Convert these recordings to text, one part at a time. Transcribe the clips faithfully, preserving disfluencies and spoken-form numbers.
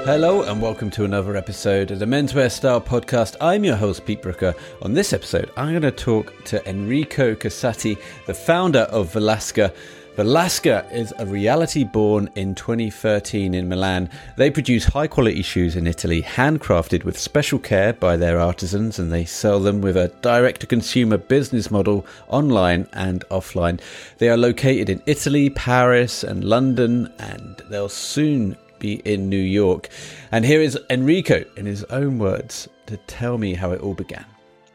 Hello and welcome to another episode of the Menswear Style Podcast. I'm your host, Pete Brooker. On this episode, I'm going to talk to Enrico Casati, the founder of Velasca. Velasca is a reality born in twenty thirteen in Milan. They produce high quality shoes in Italy, handcrafted with special care by their artisans, and they sell them with a direct to consumer business model online and offline. They are located in Italy, Paris and London, and they'll soon be in New York. And here is Enrico in his own words to tell me how it all began.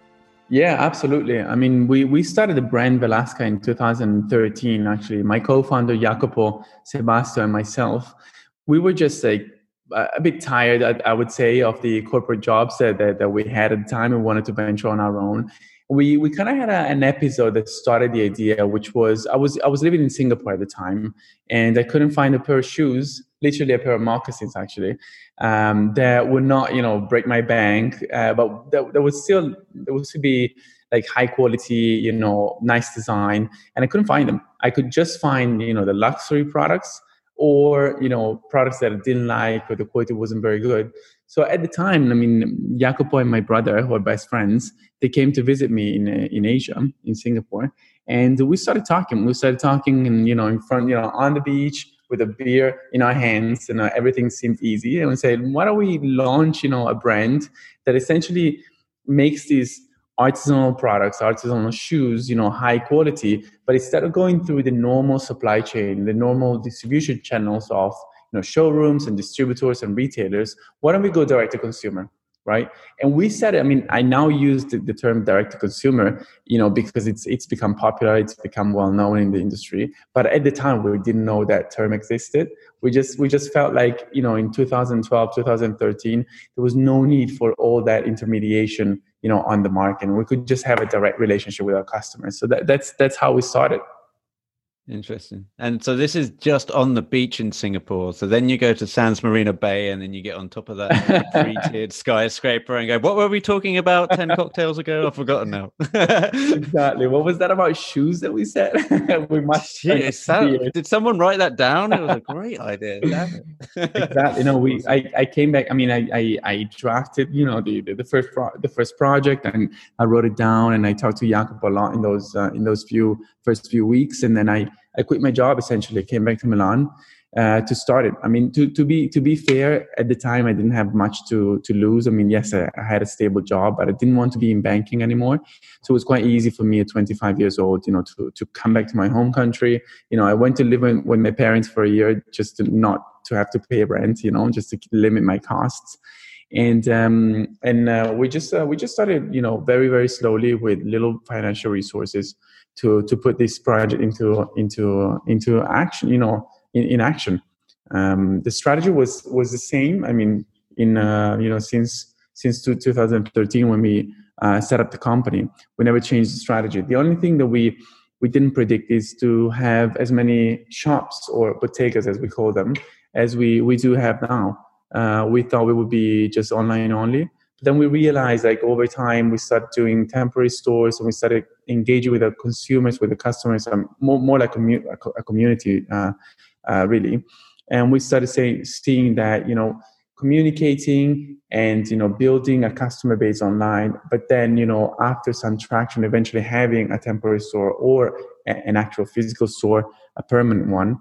Yeah, absolutely. I mean, we, we started the brand Velasca in two thousand thirteen, actually. My co-founder, Jacopo, Sebastian, and myself, we were just like a bit tired, I, I would say, of the corporate jobs that, that, that we had at the time and wanted to venture on our own. We we kind of had a, an episode that started the idea, which was I was I was living in Singapore at the time, and I couldn't find a pair of shoes, literally a pair of moccasins actually, um, that would not you know break my bank, uh, but that, that would still there would still be like high quality, you know, nice design, and I couldn't find them. I could just find you know the luxury products or you know products that I didn't like or the quality wasn't very good. So at the time, I mean, Jacopo and my brother, who are best friends, they came to visit me in in Asia, in Singapore, and we started talking. We started talking, and you know, in front, you know, on the beach with a beer in our hands, and uh, everything seemed easy. And we said, why don't we launch, you know, a brand that essentially makes these artisanal products, artisanal shoes, you know, high quality, but instead of going through the normal supply chain, the normal distribution channels of you know, showrooms and distributors and retailers, why don't we go direct to consumer, right? And we said, I mean, I now use the, the term direct to consumer, you know, because it's it's become popular, it's become well known in the industry. But at the time, we didn't know that term existed. We just we just felt like, you know, in two thousand twelve, two thousand thirteen, there was no need for all that intermediation, you know, on the market. And we could just have a direct relationship with our customers. So that, that's that's how we started. Interesting. And so this is just on the beach in Singapore. So then you go to Sands Marina Bay and then you get on top of that three-tiered skyscraper and go, what were we talking about ten cocktails ago? I've forgotten now. Exactly. What was that about shoes that we said? we must Shit, that, did someone write that down? It was a great idea. Damn it. Exactly. No, we I, I came back. I mean, I I, I drafted, you know, the, the, the first pro, the first project, and I wrote it down, and I talked to Jacopo a lot in those uh, in those few first few weeks, and then I I quit my job essentially, came back to Milan uh, to start it. I mean, to, to be to be fair, at the time I didn't have much to to lose. I mean, yes, I, I had a stable job, but I didn't want to be in banking anymore. So it was quite easy for me at twenty-five years old, you know, to to come back to my home country. You know, I went to live in, with my parents for a year just to not to have to pay rent, you know, just to limit my costs. And um, and uh, we just uh, we just started, you know, very very slowly with little financial resources to to put this project into into into action, you know, in, in action. Um, the strategy was was the same. I mean, in uh, you know since since two thousand thirteen when we uh, set up the company, we never changed the strategy. The only thing that we we didn't predict is to have as many shops or bodegas, as we call them, as we we do have now. Uh, we thought we would be just online only. But then we realized, like, over time, we started doing temporary stores, and we started engaging with the consumers, with the customers, um, more, more like a, a community, uh, uh, really. And we started saying, seeing that, you know, communicating and, you know, building a customer base online, but then, you know, after some traction, eventually having a temporary store or a, an actual physical store, a permanent one,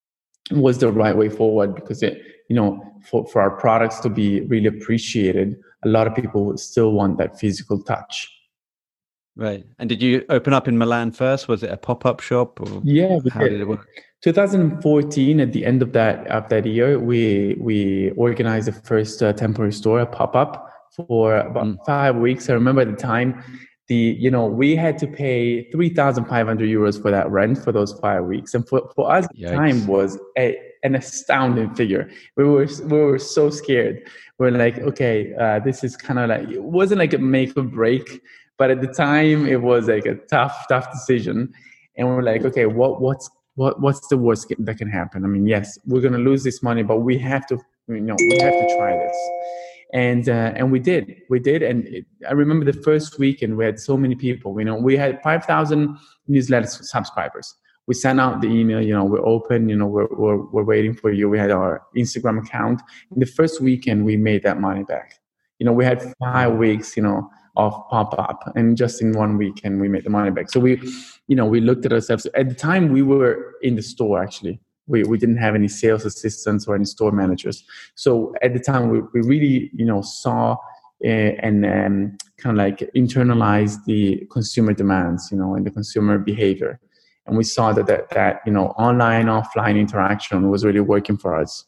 was the right way forward, because it, you know, for, for our products to be really appreciated, a lot of people still want that physical touch. Right. And did you open up in Milan first? Was it a pop-up shop? Or yeah. How did. did it work? twenty fourteen, at the end of that of that year, we we organized the first uh, temporary store, a pop-up, for about mm. five weeks. I remember at the time, the you know we had to pay three thousand five hundred euros for that rent for those five weeks, and for, for us, the time was a, an astounding figure. We were we were so scared. We're like, okay, uh, this is kind of like, it wasn't like a make or break, but at the time it was like a tough tough decision, and we're like, okay, what what's what what's the worst that can happen? I mean, yes, we're gonna lose this money, but we have to, you know, we have to try this. And uh, and we did, we did, and it, I remember the first weekend we had so many people. You know, we had five thousand newsletter subscribers. We sent out the email, you know, we're open, you know, we're, we're, we're waiting for you. We had our Instagram account. In the first weekend, we made that money back. You know, we had five weeks, you know, of pop-up, and just in one weekend, we made the money back. So we, you know, we looked at ourselves. At the time, we were in the store, actually. We we didn't have any sales assistants or any store managers. So at the time, we, we really, you know, saw uh, and um, kind of like internalized the consumer demands, you know, and the consumer behavior. And we saw that, that, that, you know, online, offline interaction was really working for us.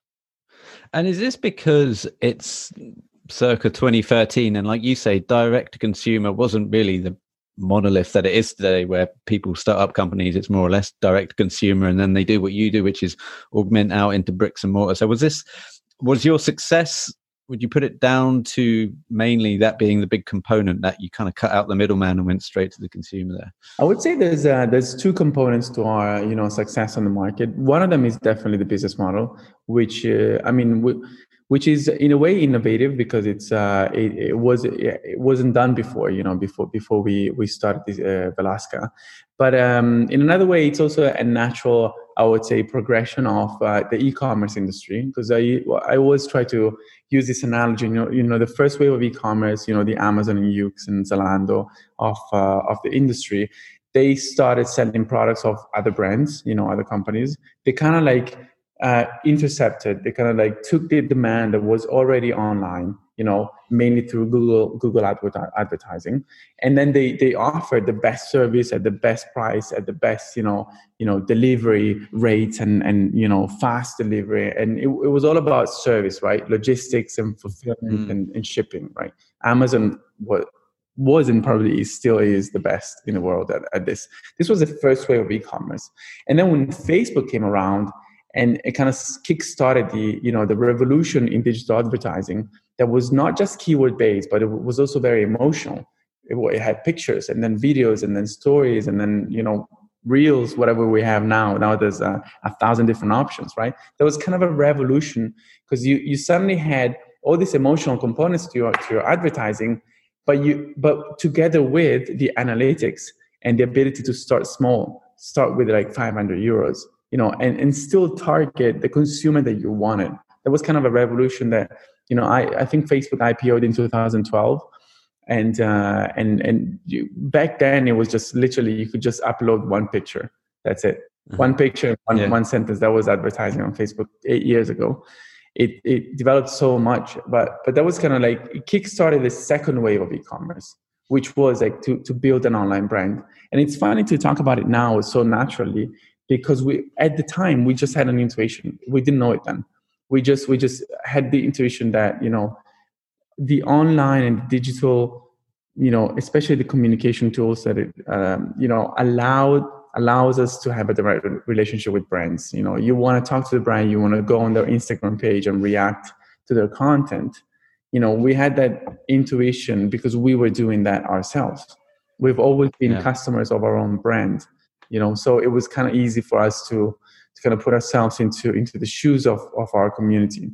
And is this because it's circa twenty thirteen, and like you say, direct to consumer wasn't really the monolith that it is today, where people start up companies, it's more or less direct to consumer, and then they do what you do, which is augment out into bricks and mortar. So was this, was your success, would you put it down to mainly that being the big component, that you kind of cut out the middleman and went straight to the consumer there? I would say there's uh, there's two components to our you know success on the market. One of them is definitely the business model, which uh, I mean, we, which is in a way innovative, because it's uh, it, it was it wasn't done before, you know, before before we we started this, uh, Velasca. But um, in another way, it's also a natural, I would say, progression of uh, the e-commerce industry, because I I always try to use this analogy. You know, you know, the first wave of e-commerce, you know, the Amazon and Yoox and Zalando of uh, of the industry, they started selling products of other brands, you know, other companies. They kind of like uh, intercepted. They kind of like took the demand that was already online, you know, mainly through Google Google adver- advertising, and then they they offered the best service at the best price, at the best, you know, you know, delivery rates, and and you know, fast delivery, and it, it was all about service, right? Logistics and fulfillment mm. and, and shipping, right? Amazon was was and probably still is the best in the world at, at this. This was the first wave of e-commerce, and then when Facebook came around, and it kind of kick-started the, you know, the revolution in digital advertising that was not just keyword-based, but it was also very emotional. It, it had pictures and then videos and then stories and then, you know, reels, whatever we have now. Now there's a, a thousand different options, right? That was kind of a revolution, because you, you suddenly had all these emotional components to your, to your advertising, but you but together with the analytics and the ability to start small, start with like five hundred euros, you know, and, and still target the consumer that you wanted. That was kind of a revolution that, you know, I, I think Facebook I P O'd in two thousand twelve. And uh, and and you, back then it was just literally, you could just upload one picture. That's it. Uh-huh. One picture, one, yeah. one sentence. That was advertising on Facebook eight years ago. It it developed so much, but but that was kind of like, it kickstarted the second wave of e-commerce, which was like to to build an online brand. And it's funny to talk about it now so naturally, because we at the time we just had an intuition. We didn't know it then. We just we just had the intuition that, you know, the online and digital, you know, especially the communication tools that it um, you know allowed allows us to have a direct relationship with brands. You know, you want to talk to the brand, you want to go on their Instagram page and react to their content. You know, we had that intuition because we were doing that ourselves. We've always been yeah. customers of our own brand, you know, so it was kind of easy for us to, to kind of put ourselves into, into the shoes of, of our community.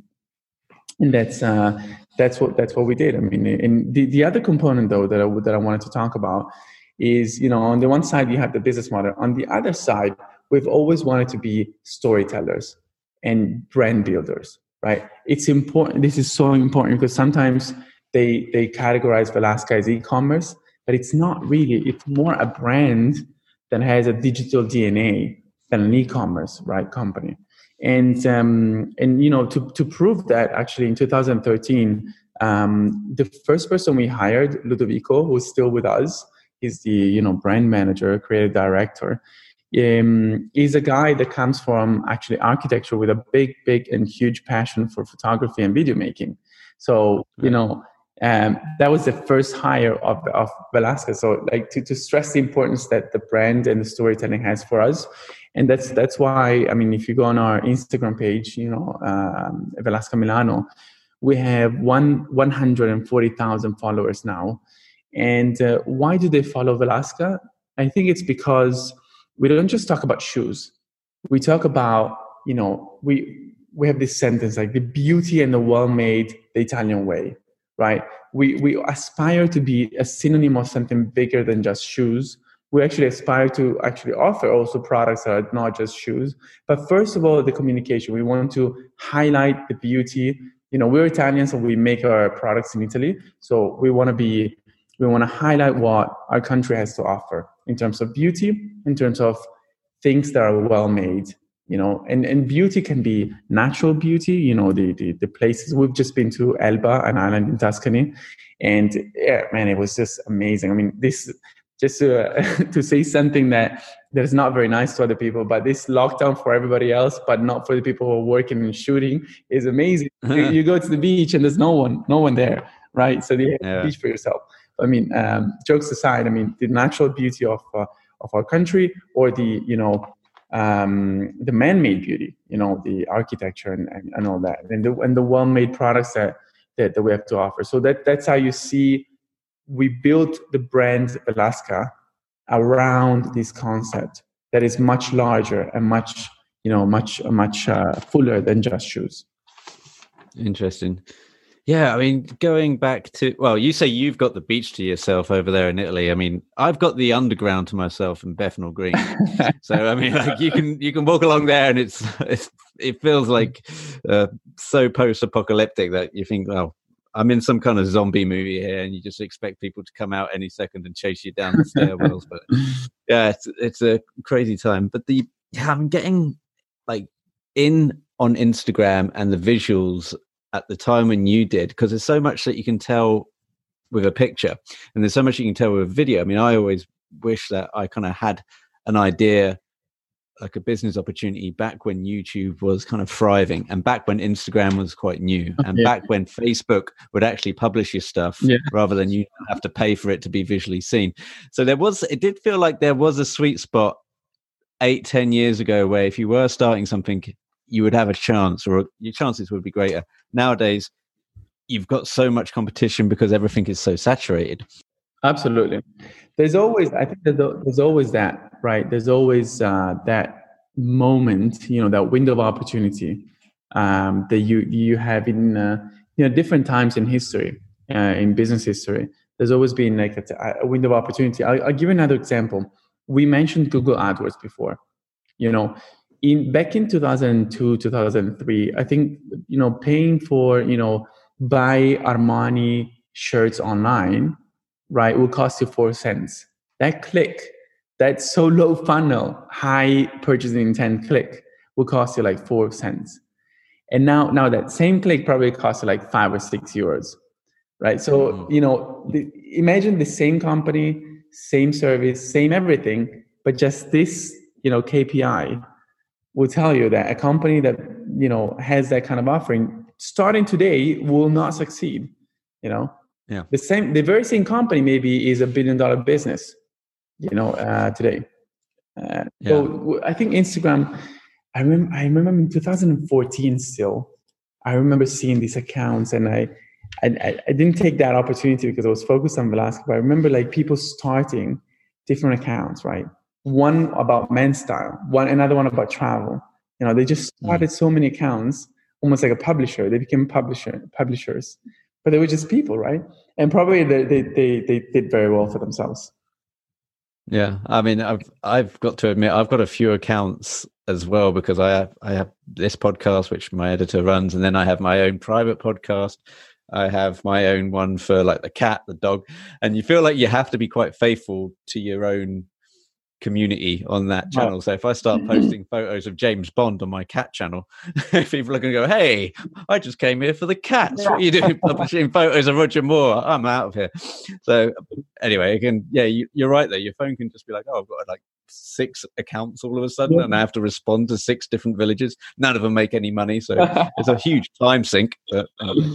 And that's, uh, that's what, that's what we did. I mean, and the, the other component though, that I, that I wanted to talk about is, you know, on the one side, you have the business model. On the other side, we've always wanted to be storytellers and brand builders, right? It's important. This is so important because sometimes they, they categorize Velasca as e-commerce, but it's not really. It's more a brand that has a digital D N A than an e-commerce, right, company. And, um, and you know, to, to prove that, actually, in two thousand thirteen, um, the first person we hired, Ludovico, who's still with us, he's the, you know, brand manager, creative director. Um, he's a guy that comes from actually architecture with a big, big and huge passion for photography and video making. So, you know, um, that was the first hire of, of Velasca. So like to, to stress the importance that the brand and the storytelling has for us. And that's, that's why, I mean, if you go on our Instagram page, you know, um, Velasca Milano, we have one, one hundred forty thousand followers now. And uh, why do they follow Velasca? I think it's because we don't just talk about shoes. We talk about, you know, we we have this sentence like the beauty and the well-made, the Italian way, right? We we aspire to be a synonym of something bigger than just shoes, we actually aspire to actually offer also products that are not just shoes. But first of all, the communication. We want to highlight the beauty. You know, we're Italians, so we make our products in Italy. So we want to be, we want to highlight what our country has to offer in terms of beauty, in terms of things that are well made. You know, and, and beauty can be natural beauty, you know, the, the, the places. We've just been to Elba, an island in Tuscany. And yeah, man, it was just amazing. I mean, this, just to, uh, to say something that, that is not very nice to other people, but this lockdown for everybody else, but not for the people who are working and shooting, is amazing. you, you go to the beach and there's no one, no one there, right? So you have yeah. the beach for yourself. I mean, um, jokes aside, I mean, the natural beauty of uh, of our country, or the, you know, um, the man-made beauty, you know, the architecture and, and, and all that, and the and the well-made products that, that that we have to offer. So that that's how you see we built the brand Velasca around this concept that is much larger and much, you know, much much uh, fuller than just shoes. Interesting. Yeah, I mean, going back to, well, you say you've got the beach to yourself over there in Italy. I mean, I've got the underground to myself in Bethnal Green. So, I mean, like you can you can walk along there, and it's, it's it feels like uh, so post-apocalyptic that you think, well, I'm in some kind of zombie movie here, and you just expect people to come out any second and chase you down the stairwells. But yeah, it's it's a crazy time. But the yeah, I'm getting like in on Instagram and the visuals at the time when you did, because there's so much that you can tell with a picture, and there's so much you can tell with a video. I mean, I always wish that I kind of had an idea, like a business opportunity back when YouTube was kind of thriving, and back when Instagram was quite new, and yeah. back when Facebook would actually publish your stuff yeah. rather than you have to pay for it to be visually seen. So there was, it did feel like there was a sweet spot eight, ten years ago where if you were starting something, you would have a chance, or your chances would be greater. Nowadays, you've got so much competition because everything is so saturated. Absolutely. There's always, I think there's, there's always that, right? There's always uh, that moment, you know, that window of opportunity um, that you you have in, uh, you know, different times in history, uh, in business history. There's always been like a, a window of opportunity. I'll, I'll give you another example. We mentioned Google AdWords before. You know, in back in two thousand two, two thousand three, I think, you know, paying for, you know, buy Armani shirts online, right, will cost you four cents. That click, that so low funnel, high purchasing intent click will cost you like four cents. And now, now that same click probably costs you like five or six euros, right? So, mm-hmm. you know, the, imagine the same company, same service, same everything, but just this, you know, K P I will tell you that a company that, you know, has that kind of offering starting today will not succeed, you know? Yeah. The same, the very same company maybe is a billion dollar business, you know, uh, today. Uh, yeah. So I think Instagram, I remember, I remember in two thousand fourteen still, I remember seeing these accounts, and I, I, I didn't take that opportunity because I was focused on Velasca, but I remember like people starting different accounts, right? One about men's style, one, another one about travel. You know, they just started mm. so many accounts, almost like a publisher. They became publisher publishers. But they were just people, right? And probably they, they they they did very well for themselves. Yeah, I mean, I've I've got to admit, I've got a few accounts as well, because I have I have this podcast which my editor runs, and then I have my own private podcast. I have my own one for like the cat, the dog, and you feel like you have to be quite faithful to your own community on that channel. So if I start posting photos of James Bond on my cat channel, people are going to go, "Hey, I just came here for the cats. What are you doing publishing photos of Roger Moore? I'm out of here." So anyway, again, yeah, you, you're right there. Your phone can just be like, "Oh, I've got like six accounts all of a sudden, yeah. and I have to respond to six different villages. None of them make any money, so it's a huge time sink." But anyway.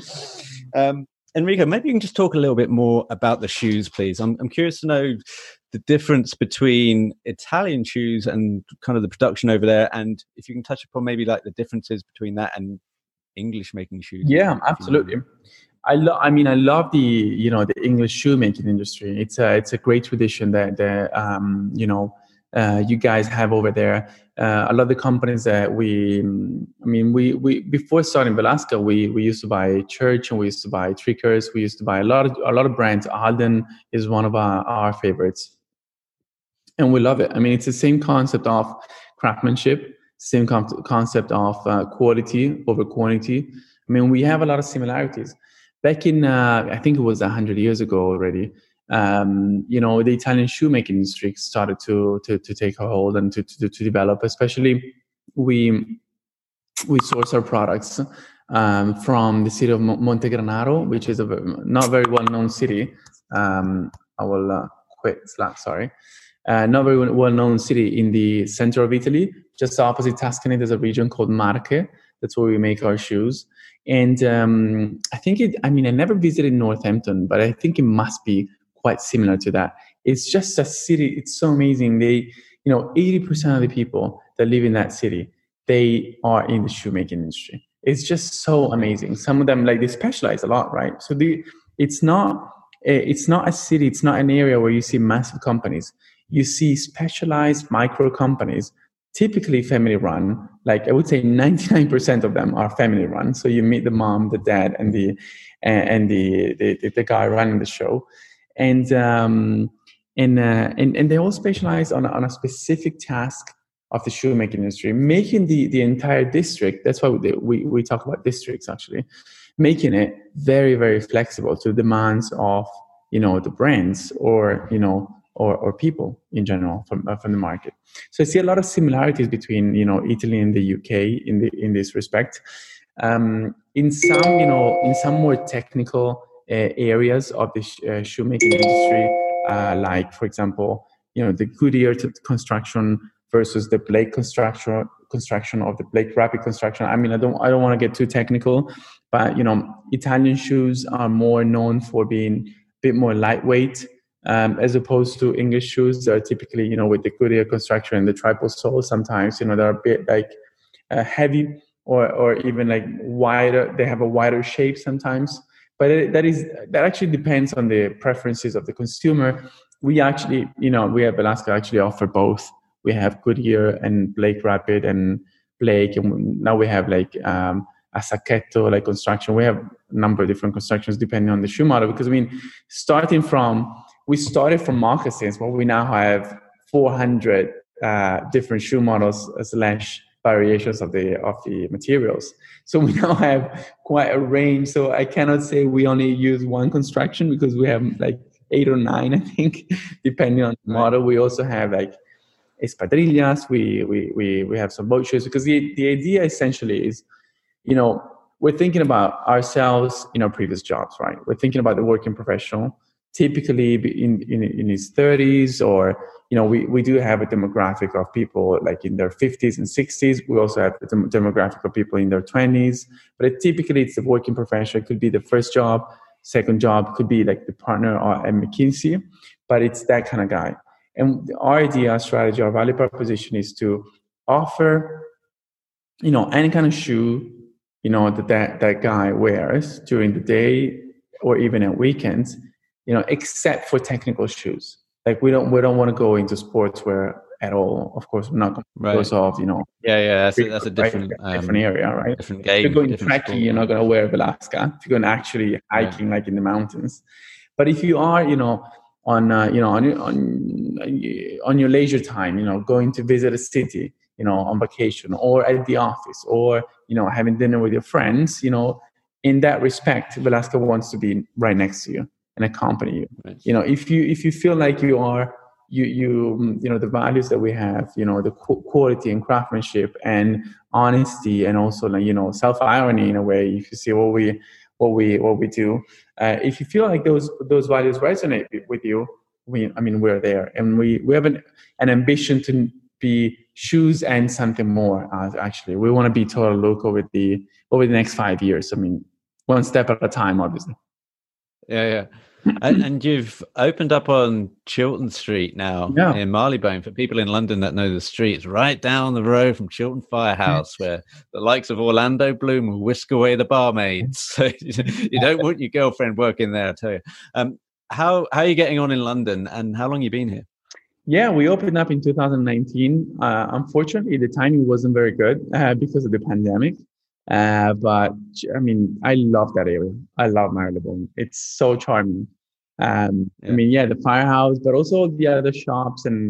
um, Enrico, maybe you can just talk a little bit more about the shoes, please. I'm I'm curious to know the difference between Italian shoes and kind of the production over there, and if you can touch upon maybe like the differences between that and English making shoes. Yeah, absolutely. I love. I mean, I love the you know the English shoemaking industry. It's a it's a great tradition that that um, you know uh, you guys have over there. Uh, a lot of the companies that we, I mean, we we before starting Velasca, we we used to buy Church, and we used to buy Trickers. We used to buy a lot of a lot of brands. Alden is one of our, our favorites. and we love it. I mean, it's the same concept of craftsmanship, same com- concept of uh, quality over quantity. I mean, we have a lot of similarities. Back in, uh, I think it was a hundred years ago already. Um, you know, the Italian shoemaking industry started to to, to take a hold and to, to to develop. Especially, we we source our products um, from the city of Montegranaro, which is a not very well known city. Um, I will uh, quit Slack. Sorry. Uh, not very well-known city in the center of Italy, just opposite Tuscany. There's a region called Marche. That's where we make our shoes. And um, I think it, I mean, I never visited Northampton, but I think it must be quite similar to that. It's just a city. It's so amazing. They, you know, eighty percent of the people that live in that city, they are in the shoemaking industry. It's just so amazing. Some of them, like, they specialize a lot, right? So the, it's not, it's not a city. It's not an area where you see massive companies. You see specialized micro companies, typically family run. Like I would say ninety-nine percent of them are family run. So you meet the mom, the dad, and the and the the, the guy running the show. And um, and, uh, and and they all specialize on, on a specific task of the shoemaking industry, making the, the entire district. That's why we, we, we talk about districts, actually, making it very, very flexible to the demands of, you know, the brands or, you know, Or, or people in general from uh, from the market. So I see a lot of similarities between, you know, Italy and the U K in the in this respect. Um, in some, you know, in some more technical uh, areas of the sh- uh, shoemaking industry, uh, like for example, you know, the Goodyear t- construction versus the Blake construction construction of the Blake Rapid construction. I mean, I don't I don't want to get too technical, but you know, Italian shoes are more known for being a bit more lightweight. Um, as opposed to English shoes that are typically, you know, with the Goodyear construction and the triple sole, sometimes, you know, they're a bit like uh, heavy or or even like wider. They have a wider shape sometimes. But it, that is that actually depends on the preferences of the consumer. We actually, you know, we at Velasca actually offer both. We have Goodyear and Blake Rapid and Blake, and now we have like um, a sacchetto like construction. We have a number of different constructions depending on the shoe model. Because I mean, starting from We started from moccasins, but we now have four hundred uh, different shoe models slash variations of the of the materials. So we now have quite a range. So I cannot say we only use one construction because we have like eight or nine, I think, depending on the model. We also have like espadrillas. We we we we have some boat shoes because the the idea essentially is, you know, we're thinking about ourselves in our previous jobs, right? We're thinking about the working professional. Typically in, in, in his thirties, or, you know, we, we do have a demographic of people like in their fifties and sixties. We also have a dem- demographic of people in their twenties, but it, typically it's the working professional. It could be the first job, second job, could be like the partner or at McKinsey, but it's that kind of guy. And our idea, our strategy, our value proposition is to offer, you know, any kind of shoe, you know, that that, that guy wears during the day or even at weekends, you know, except for technical shoes. Like we don't we don't want to go into sportswear at all. Of course, we're not going to Right. go solve, you know. Yeah, yeah, that's a, that's a different right? um, different area, right? different game. If you're going different trekking, sport. you're not going to wear Velasca. If you're going actually hiking, right, like in the mountains. But if you are, you know, on uh, you know on your on on your leisure time, you know, going to visit a city, you know, on vacation or at the office, or, you know, having dinner with your friends, you know, in that respect, Velasca wants to be right next to you and accompany you. Right. You know, if you if you feel like you are you you you know the values that we have, you know, the quality and craftsmanship and honesty, and also, like, you know, self irony in a way. If you see what we what we what we do, uh, if you feel like those those values resonate with you, we I mean we're there, and we we have an, an ambition to be shoes and something more. Uh, actually, we want to be Total Look over the over the next five years. I mean, one step at a time, obviously. Yeah, yeah. and, and you've opened up on Chiltern Street now, yeah, in Marylebone. For people in London that know the streets, right down the road from Chiltern Firehouse, where the likes of Orlando Bloom will whisk away the barmaids. So you don't want your girlfriend working there, I tell you. Um, how how are you getting on in London, and how long have you been here? Yeah, we opened up in two thousand nineteen. Uh, unfortunately, the timing wasn't very good uh, because of the pandemic. Uh, but I mean, I love that area. I love Marylebone. It's so charming. Um, yeah. I mean, yeah, the firehouse, but also the other shops and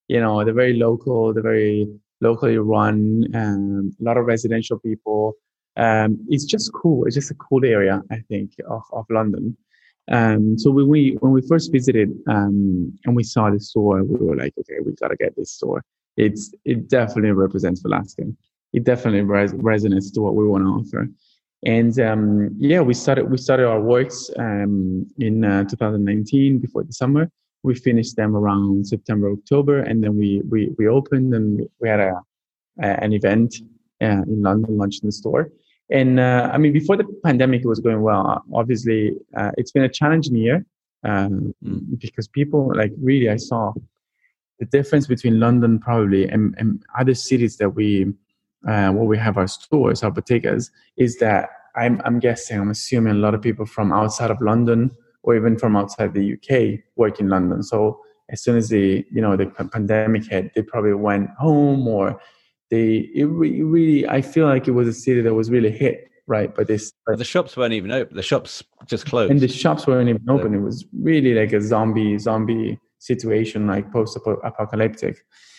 You know, they're very local. They're very locally run. Um, a lot of residential people. Um, it's just cool. It's just a cool area, I think, of of London. Um, so when we when we first visited um, and we saw the store, we were like, okay, we gotta get this store. It's it definitely represents Velasco. It definitely res- resonates to what we want to offer. And um, yeah, we started we started our works um, in uh, two thousand nineteen before the summer. We finished them around September, October, and then we we we opened and we had a, a an event uh, in London, launching the store. And uh, I mean, before the pandemic, it was going well. Obviously, uh, it's been a challenging year um, mm. because people like really. I saw the difference between London probably and, and other cities that we uh, where we have our stores, our bodegas, is that I'm I'm guessing, I'm assuming a lot of people from outside of London or even from outside the U K work in London. So as soon as the you know the pandemic hit, they probably went home or. They it, re- really I feel like it was a city that was really hit right by this. But the shops weren't even open. The shops just closed, and the shops weren't even so. open. It was really like a zombie zombie situation, like post-apocalyptic.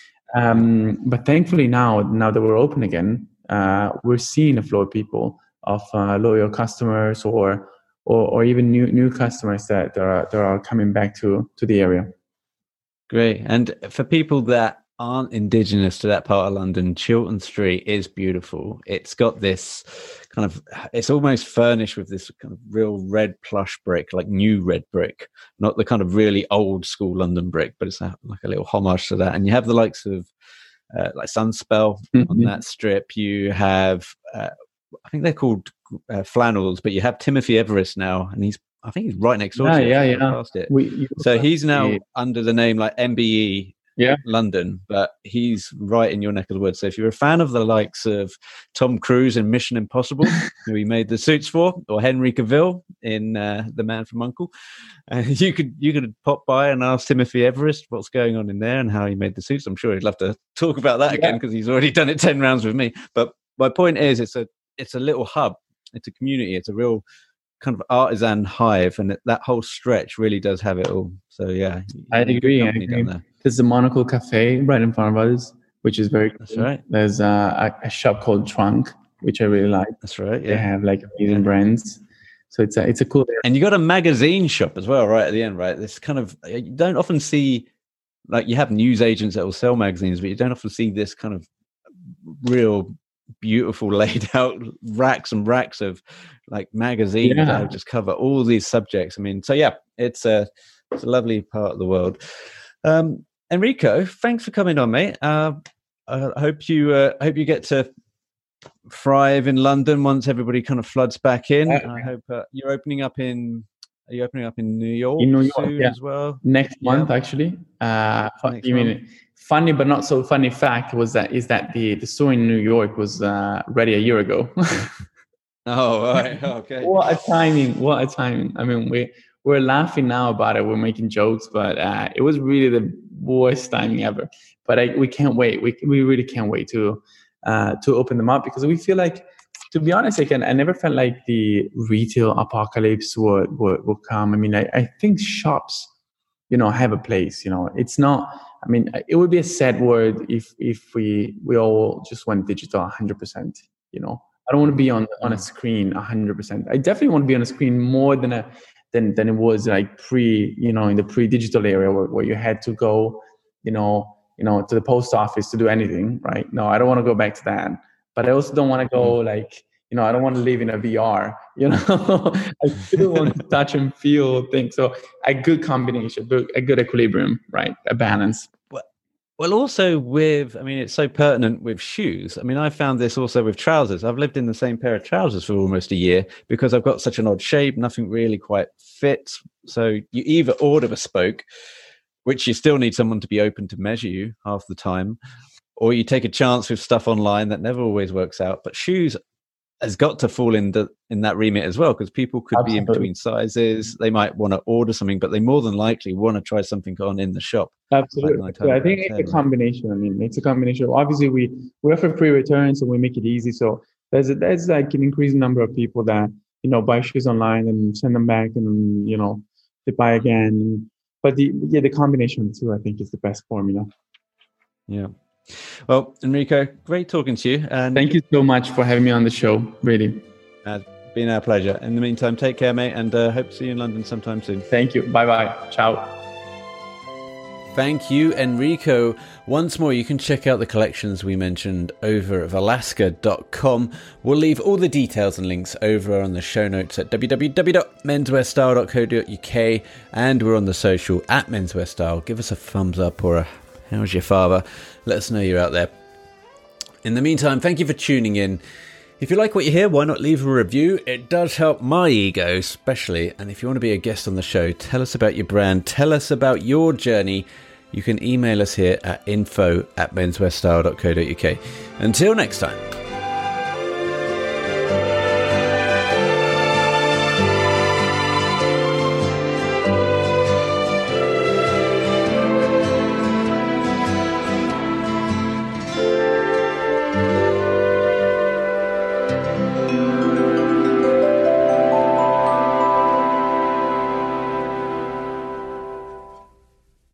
Um, but thankfully now, now that we're open again, uh, we're seeing a flow of people, of uh, loyal customers, or or, or even new new customers that are that are coming back to to the area. Great, and for people that aren't indigenous to that part of London, Chiltern Street is beautiful. It's got this kind of, it's almost furnished with this kind of real red plush brick, like new red brick, not the kind of really old school London brick, but it's a, like a little homage to that. And you have the likes of uh, like Sunspell mm-hmm. on that strip. You have, uh, I think they're called uh, Flannels, but you have Timothy Everest now, and he's, I think he's right next door yeah, to you. Yeah, yeah, past it. We, so he's now yeah. under the name like M B E. Yeah, London, but he's right in your neck of the woods. So if you're a fan of the likes of Tom Cruise in Mission Impossible, who he made the suits for, or Henry Cavill in uh, The Man from U N C L E, uh, you could you could pop by and ask Timothy Everest what's going on in there and how he made the suits. I'm sure he'd love to talk about that again because yeah. he's already done it ten rounds with me. But my point is, it's a it's a little hub. It's a community. It's a real kind of artisan hive, and that whole stretch really does have it all. So yeah, I agree. I agree. There's the Monocle Cafe right in front of us, which is very cool. That's right. There's a, a shop called Trunk, which I really like. That's right. Yeah. They have like amazing yeah. brands. So it's a, it's a cool area. And you got a magazine shop as well, right at the end, right? This kind of, you don't often see, like you have news agents that will sell magazines, but you don't often see this kind of real beautiful laid out racks and racks of like magazines yeah. that just cover all these subjects. I mean, so yeah, it's a, it's a lovely part of the world. Um, Enrico, thanks for coming on, mate. Uh, I hope you uh, hope you get to thrive in London once everybody kind of floods back in. Uh, I hope uh, you're opening up in. Are you opening up in New York? In New York, soon yeah. as well. Next yeah. month, actually. Uh, Next you month. mean funny but not so funny fact was that is that the the store in New York was uh, ready a year ago. Oh, right. Okay. What a timing! What a timing! I mean, we we're laughing now about it. We're making jokes, but uh, it was really the worst timing ever. But I, we can't wait. We we really can't wait to uh, to open them up because we feel like, to be honest, I can. I never felt like the retail apocalypse would would, would come. I mean, I, I think shops, you know, have a place. You know, it's not. I mean, it would be a sad word if if we we all just went digital one hundred percent. You know, I don't want to be on on a screen one hundred percent. I definitely want to be on a screen more than a than than it was like pre, you know, in the pre-digital era where, where you had to go, you know, you know, to the post office to do anything, right? No, I don't want to go back to that. But I also don't want to go like, you know, I don't want to live in a V R, you know. I still want to touch and feel things. So a good combination, a good equilibrium, right? A balance. Well, also with, I mean, it's so pertinent with shoes. I mean, I found this also with trousers. I've lived in the same pair of trousers for almost a year because I've got such an odd shape. Nothing really quite fits. So you either order bespoke, which you still need someone to be open to measure you half the time, or you take a chance with stuff online that never always works out. But shoes has got to fall in the, in that remit as well, because people could Absolutely. be in between sizes. They might want to order something, but they more than likely want to try something on in the shop. Absolutely. Like yeah, I think it's a combination. I mean, it's a combination. Obviously, we, we offer free returns, so we make it easy. So there's a, there's like an increasing number of people that, you know, buy shoes online and send them back, and you know, they buy again. But the yeah, the combination of the two, I think, is the best formula. Yeah. Well, Enrico, great talking to you. And thank you so much for having me on the show. Really. Uh, been our pleasure. In the meantime, take care, mate, and uh, hope to see you in London sometime soon. Thank you. Bye-bye. Ciao. Thank you, Enrico. Once more, you can check out the collections we mentioned over at Velasca dot com. We'll leave all the details and links over on the show notes at w w w dot menswear style dot co dot u k, and we're on the social at menswear style. Give us a thumbs up or a how's your father. Let us know you're out there. In the meantime, thank you for tuning in. If you like what you hear, why not leave a review? It does help my ego, especially. And if you want to be a guest on the show, tell us about your brand. Tell us about your journey. You can email us here at info at menswear style dot co dot u k. Until next time.